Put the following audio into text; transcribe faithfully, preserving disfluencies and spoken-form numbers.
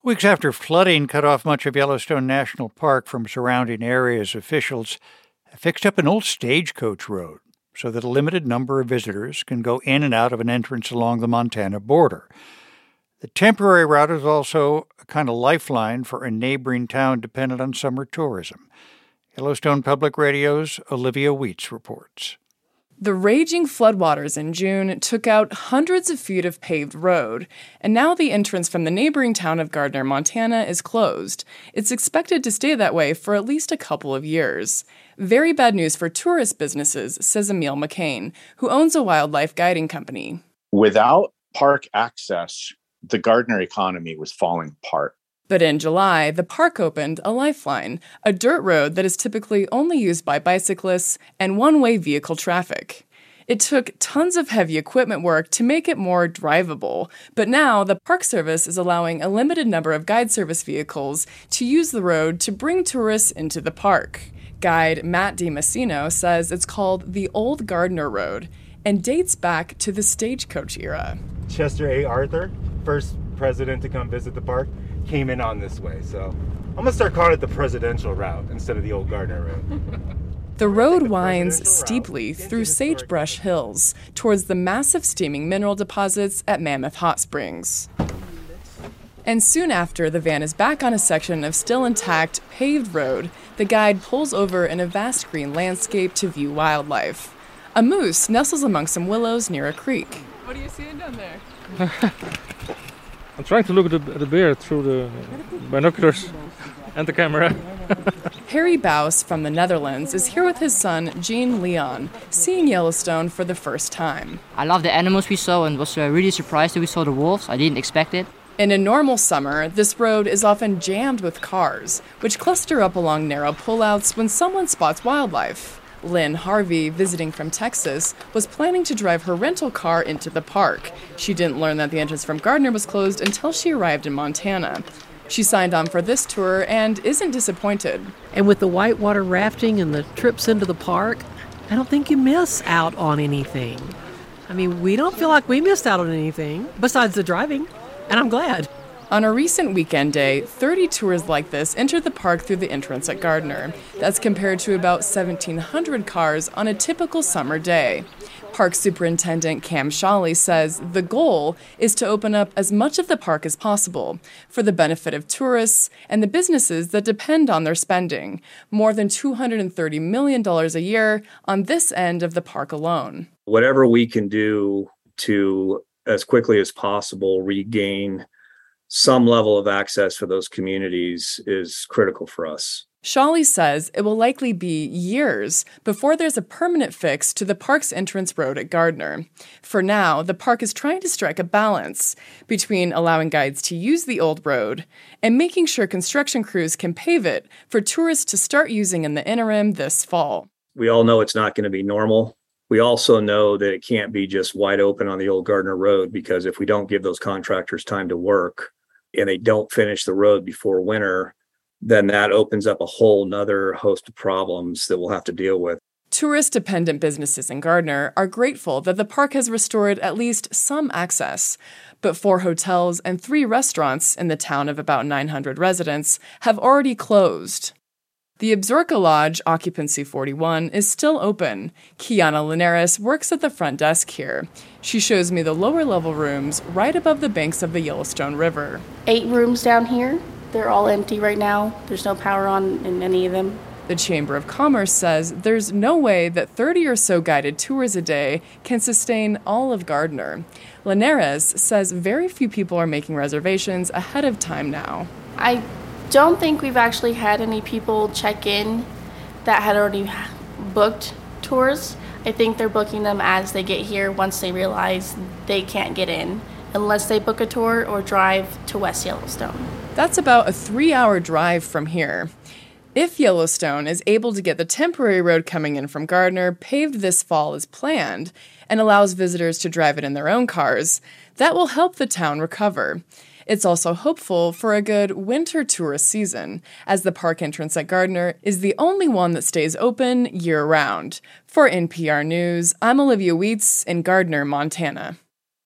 Weeks after flooding cut off much of Yellowstone National Park from surrounding areas, officials fixed up an old stagecoach road so that a limited number of visitors can go in and out of an entrance along the Montana border. The temporary route is also a kind of lifeline for a neighboring town dependent on summer tourism. Yellowstone Public Radio's Olivia Wheats reports. The raging floodwaters in June took out hundreds of feet of paved road, and now the entrance from the neighboring town of Gardner, Montana, is closed. It's expected to stay that way for at least a couple of years. Very bad news for tourist businesses, says Emil McCain, who owns a wildlife guiding company. Without park access, the Gardner economy was falling apart. But in July, the park opened a lifeline, a dirt road that is typically only used by bicyclists and one-way vehicle traffic. It took tons of heavy equipment work to make it more drivable, but now the Park Service is allowing a limited number of guide service vehicles to use the road to bring tourists into the park. Guide Matt DiMassino says it's called the Old Gardner Road and dates back to the stagecoach era. Chester A. Arthur, first president to come visit the park, came in on this way, so I'm gonna start calling it the presidential route instead of the Old Gardner Road. The road winds steeply through sagebrush hills towards the massive steaming mineral deposits at Mammoth Hot Springs. And soon after the van is back on a section of still intact paved road, the guide pulls over in a vast green landscape to view wildlife. A moose nestles among some willows near a creek. What are you seeing down there? I'm trying to look at the, at the bear through the binoculars and the camera. Harry Bouse from the Netherlands is here with his son, Jean Leon, seeing Yellowstone for the first time. I love the animals we saw and was uh, really surprised that we saw the wolves. I didn't expect it. In a normal summer, this road is often jammed with cars, which cluster up along narrow pullouts when someone spots wildlife. Lynn Harvey, visiting from Texas, was planning to drive her rental car into the park. She didn't learn that the entrance from Gardner was closed until she arrived in Montana. She signed on for this tour and isn't disappointed. And with the whitewater rafting and the trips into the park, I don't think you miss out on anything. I mean, we don't feel like we missed out on anything besides the driving, and I'm glad. On a recent weekend day, thirty tours like this entered the park through the entrance at Gardner. That's compared to about seventeen hundred cars on a typical summer day. Park Superintendent Cam Shawley says the goal is to open up as much of the park as possible for the benefit of tourists and the businesses that depend on their spending, more than two hundred thirty million dollars a year on this end of the park alone. Whatever we can do to, as quickly as possible, regain some level of access for those communities is critical for us. Shawley says it will likely be years before there's a permanent fix to the park's entrance road at Gardner. For now, the park is trying to strike a balance between allowing guides to use the old road and making sure construction crews can pave it for tourists to start using in the interim this fall. We all know it's not going to be normal. We also know that it can't be just wide open on the old Gardner Road, because if we don't give those contractors time to work and they don't finish the road before winter, then that opens up a whole nother host of problems that we'll have to deal with. Tourist-dependent businesses in Gardner are grateful that the park has restored at least some access, but four hotels and three restaurants in the town of about nine hundred residents have already closed. The Absaroka Lodge, occupancy forty-one, is still open. Kiana Linares works at the front desk here. She shows me the lower-level rooms right above the banks of the Yellowstone River. Eight rooms down here. They're all empty right now. There's no power on in any of them. The Chamber of Commerce says there's no way that thirty or so guided tours a day can sustain all of Gardner. Linares says very few people are making reservations ahead of time now. I don't think we've actually had any people check in that had already booked tours. I think they're booking them as they get here once they realize they can't get in unless they book a tour or drive to West Yellowstone. That's about a three-hour drive from here. If Yellowstone is able to get the temporary road coming in from Gardner paved this fall as planned and allows visitors to drive it in their own cars, that will help the town recover. It's also hopeful for a good winter tourist season, as the park entrance at Gardner is the only one that stays open year-round. For N P R News, I'm Olivia Wheats in Gardner, Montana.